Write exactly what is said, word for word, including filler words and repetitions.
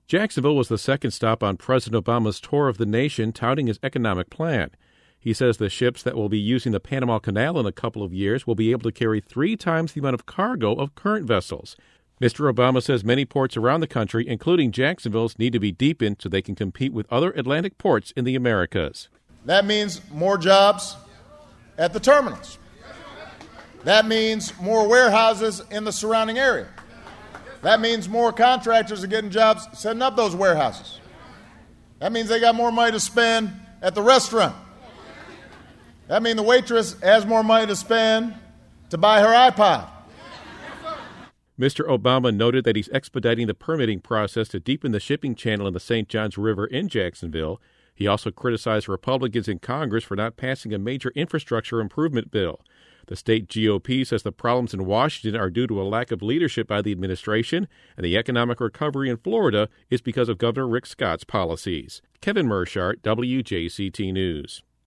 Jacksonville was the second stop on President Obama's tour of the nation, touting his economic plan. He says the ships that will be using the Panama Canal in a couple of years will be able to carry three times the amount of cargo of current vessels. Mister Obama says many ports around the country, including Jacksonville's, need to be deepened so they can compete with other Atlantic ports in the Americas. That means more jobs at the terminals. That means more warehouses in the surrounding area. That means more contractors are getting jobs setting up those warehouses. That means they got more money to spend at the restaurant. That means the waitress has more money to spend to buy her iPod. Mister Obama noted that he's expediting the permitting process to deepen the shipping channel in the Saint Johns River in Jacksonville. He also criticized Republicans in Congress for not passing a major infrastructure improvement bill. The state G O P says the problems in Washington are due to a lack of leadership by the administration, and the economic recovery in Florida is because of Governor Rick Scott's policies. Kevin Mershart, W J C T News.